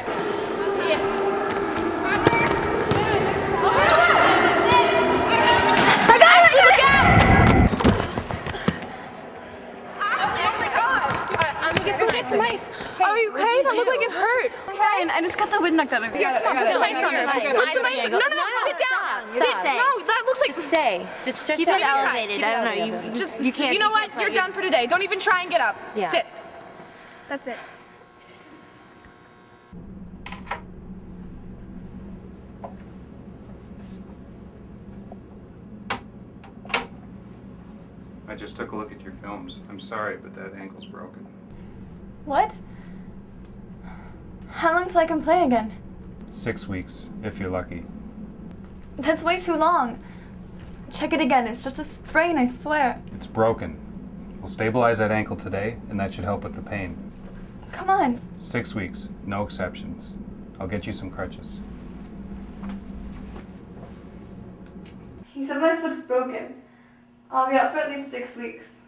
It's mice. Are you okay? That looked like it hurt. Fine, I just got the wind knocked out of me. Put some ice on it. Put some ice. No, sit down. Sit. No, that looks like. Just stay. Just stretch Keep out. it elevated. I don't know. You can't. You know what? You're done for today. Don't even try and get up. Yeah. Sit. That's it. I just took a look at your films. I'm sorry, but that ankle's broken. What? How long till I can play again? 6 weeks, if you're lucky. That's way too long. Check it again. It's just a sprain, I swear. It's broken. We'll stabilize that ankle today, and that should help with the pain. Come on. 6 weeks, no exceptions. I'll get you some crutches. He says my foot's broken. I'll be out for at least 6 weeks.